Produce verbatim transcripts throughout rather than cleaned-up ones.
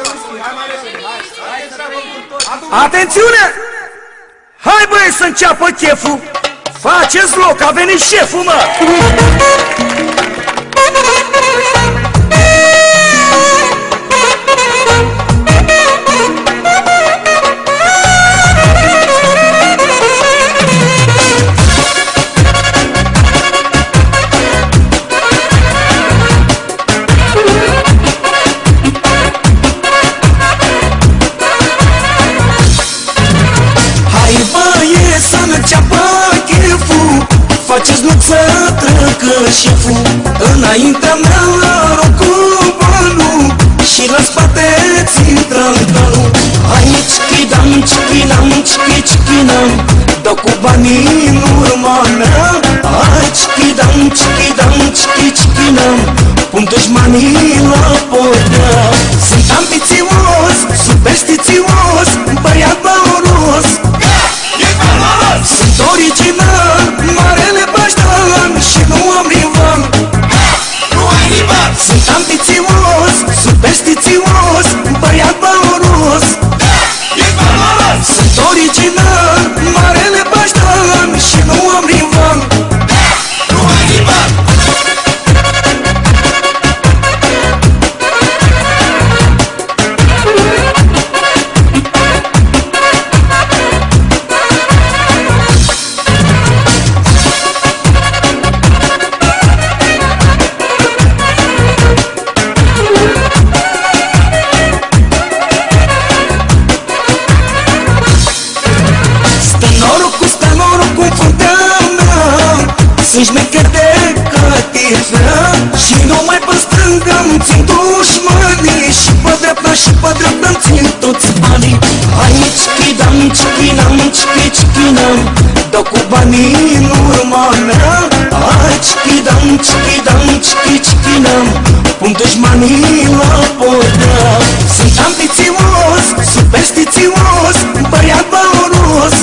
Atențiune! Hai băi să înceapă cheful. Faceți loc, a venit șeful, mă! Faceți loc să treacă șeful. Înaintea mea rog cu banul și la spate țin trantalul. Aici chidam, chichinam, chichinam, dau cu banii în urma mea. Aici chidam, chidam, chichinam, pun dușmanii la podea. Sunt ambițios, superstițios, băiat valoros. Sunt original, marele Baștan și nu am rival. Nu ai rival. Sunt ambițios, superstițios, băiat valoros. E valoros. Sunt original, marele Baștan și nu am rival. Nu ai rival. Sunt șmecher de catifea și nu mai pe stânga îmi țin dușmanii, și pe dreapta și pe dreapta îmi țin toți banii. Aici chidam, chichinam, chichinam, dau cu banii în urma mea. Aici chidam, chichinam, chichinam, pun dușmanii la podea. Sunt ambițios, superstițios, băiat valoros.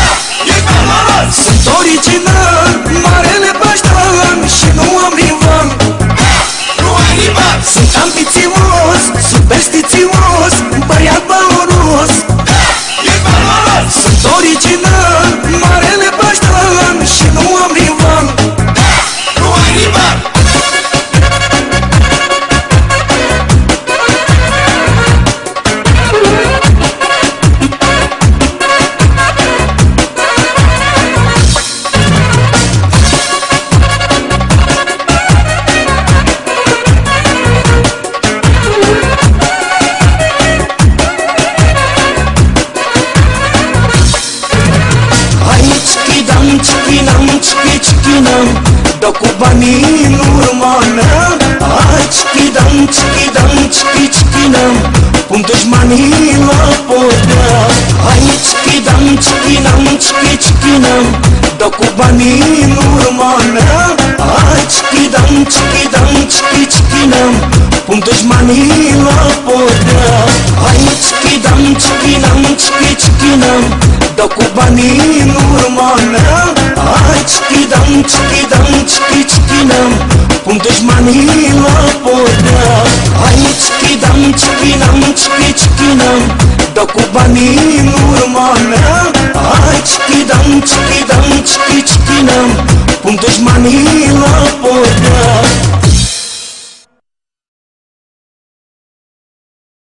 Sunt original, marele Baștan și nu am rival. Nu ai rival. Sunt ambițios, superstițios, băiat valoros. E valoros. Sunt original, marele Baștan și nu am rival. Nu ai rival. Dau cu banii în urma mea. Aici chidam, chidam, chichinam, pun dușmanii la podea. Aici chidam, chidam, chichinam, dau cu banii în urma mea. Aici chidam, chidam, chichinam, pun dușmanii la podea. Aici chidam, chidam, chichinam, dau cu banii în urma mea. Aici chidam, chidam, chichinam, pun dușmanii la podea. Aici chidam, chidam, chichinam, dau cu banii în urma mea. Aici chidam, chidam, chichinam, pun dușmanii la podea.